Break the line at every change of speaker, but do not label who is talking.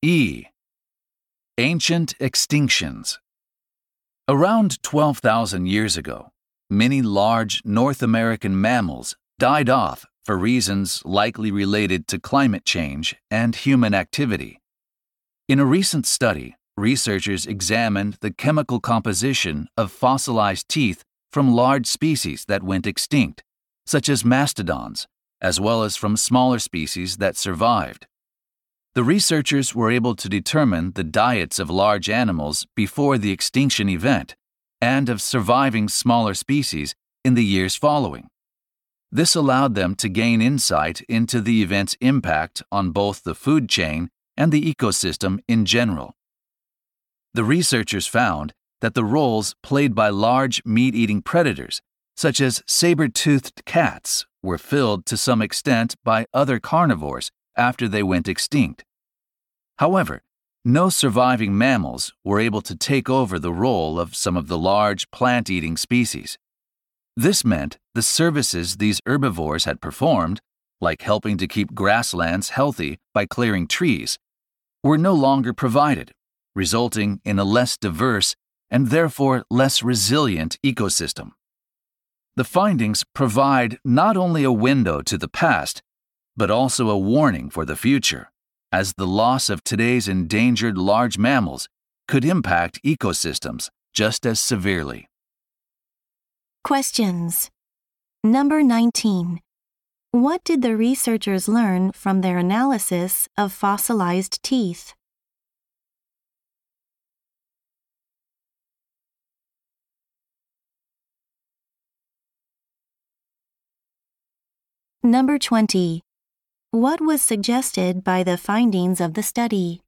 E. Ancient extinctions. Around 12,000 years ago, many large North American mammals died off for reasons likely related to climate change and human activity. In a recent study, researchers examined the chemical composition of fossilized teeth from large species that went extinct, such as mastodons, as well as from smaller species that survived. The researchers were able to determine the diets of large animals before the extinction event and of surviving smaller species in the years following. This allowed them to gain insight into the event's impact on both the food chain and the ecosystem in general. The researchers found that the roles played by large meat-eating predators, such as saber-toothed cats, were filled to some extent by other carnivores after they went extinct. However, no surviving mammals were able to take over the role of some of the large plant-eating species. This meant the services these herbivores had performed, like helping to keep grasslands healthy by clearing trees, were no longer provided, resulting in a less diverse and therefore less resilient ecosystem. The findings provide not only a window to the past, but also a warning for the future, as the loss of today's endangered large mammals could impact ecosystems just as severely.
Questions. Number 19. What did the researchers learn from their analysis of fossilized teeth? Number 20. What was suggested by the findings of the study?